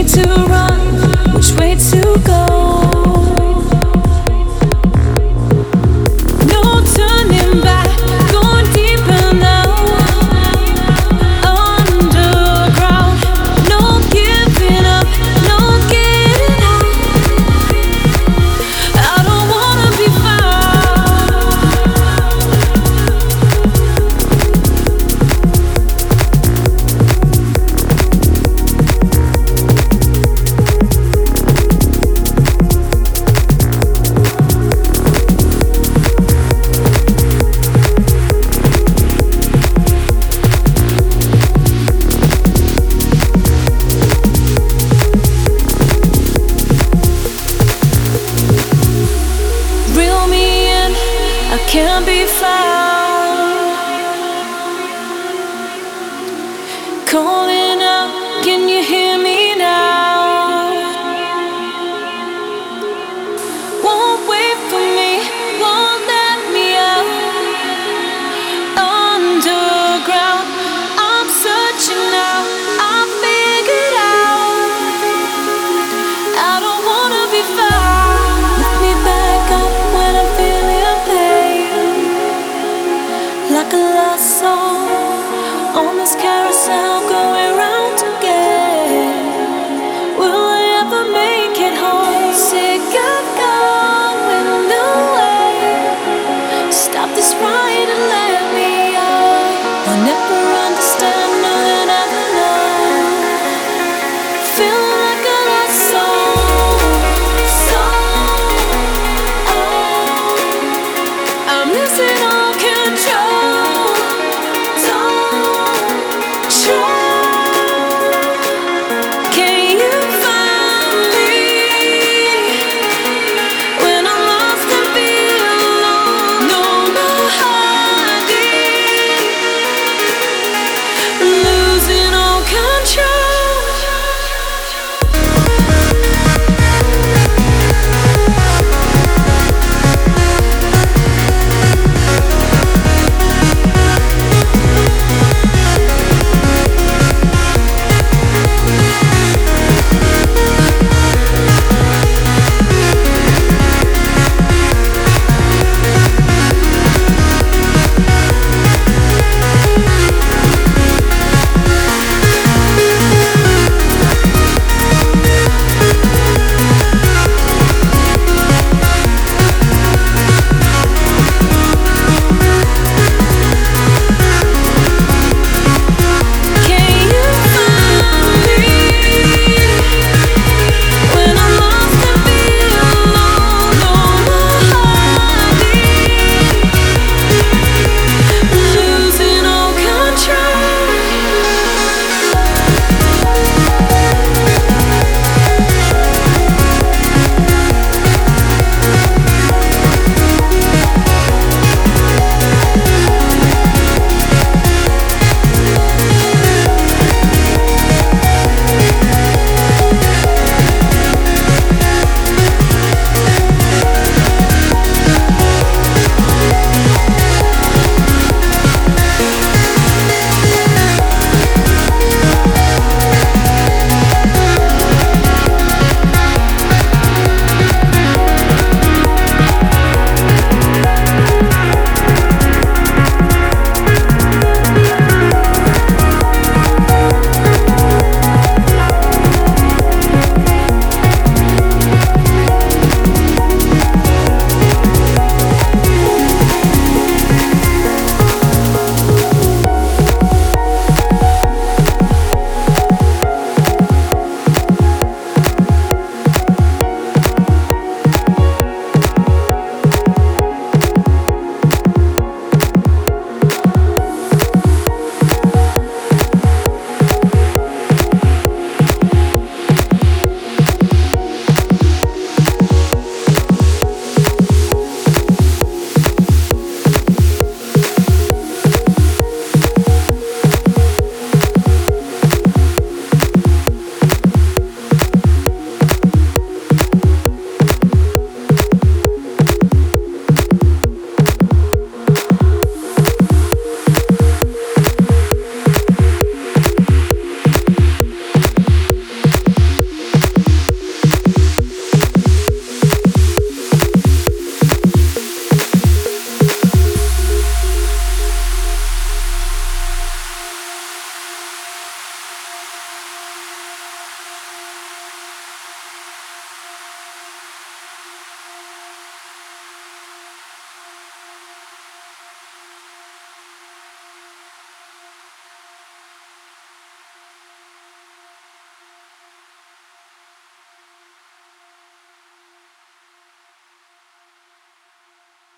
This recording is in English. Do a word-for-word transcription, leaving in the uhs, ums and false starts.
way to run, which way to go. No turning back, going deeper now. Underground, no giving up, no getting out. I don't wanna be can't be found. Calling out, can you hear me now? Won't wait for me, won't let me out. Underground, I'm searching now, I figured out. I don't wanna be found. Lift me back up when I'm feeling pain, like a lost song on this carousel going round.